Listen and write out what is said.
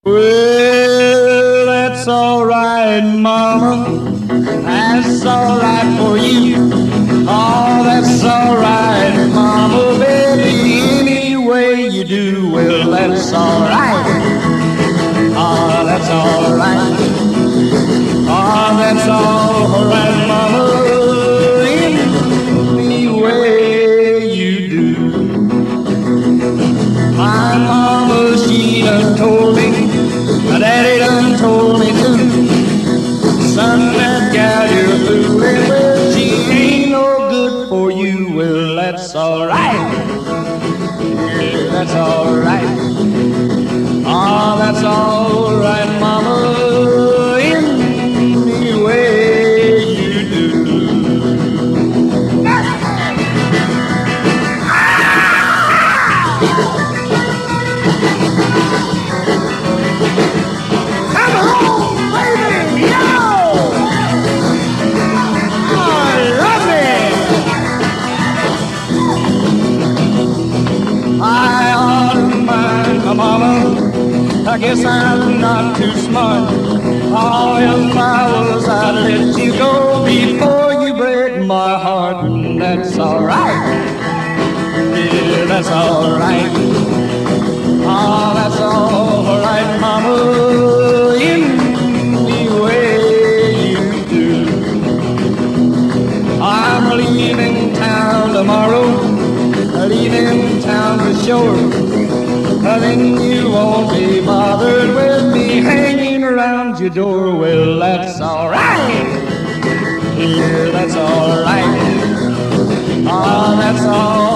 Well, that's all right, Mama. That's all right for you. Oh, that's all right, Mama, baby. Any way you do, well, that's all right. Oh, that's all right. Oh, that's all right, Mama. Any way you do. My mama, she done told me. My daddy done told me too. Son, that gal you're fooling with, she ain't no good for you. Well, that's all right. Yeah, that's all right. Oh, that's all right, Mama. Any way you do. Come on, baby, yo! I ought to mind my mama. I guess I'm not too smart. Oh, if I was, I'd let you go before you break my heart. And that's all right. Yeah, that's all right. Oh, that's all right, Mama. Any way you do. I'm leaving town tomorrow. Leaving town for sure. Then you won't be bothered with me hanging around your door. Well, that's all right. Yeah, that's all right. Oh, that's all